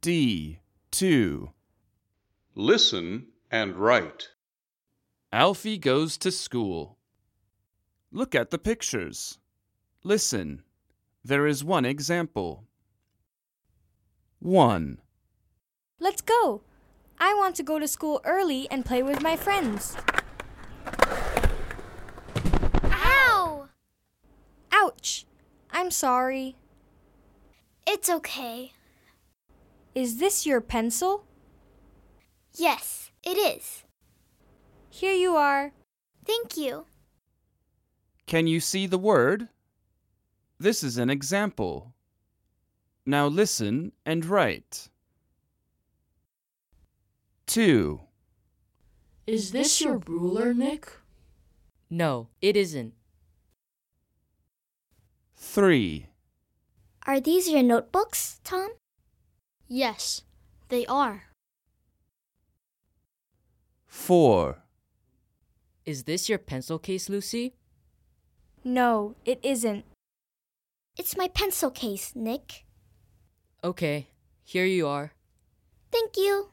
D2. Listen and write. Alfie goes to school. Look at the pictures. Listen. There is one example. 1. Let's go. I want to go to school early and play with my friends. Ow! Ouch! I'm sorry. It's okay. Is this your pencil? Yes, it is. Here you are. Thank you. Can you see the word? This is an example. Now listen and write. 2. Is this your ruler, Nick? No, it isn't. 3. Are these your notebooks, Tom? Yes, they are. 4. Is this your pencil case, Lucy? No, it isn't. It's my pencil case, Nick. Okay, here you are. Thank you.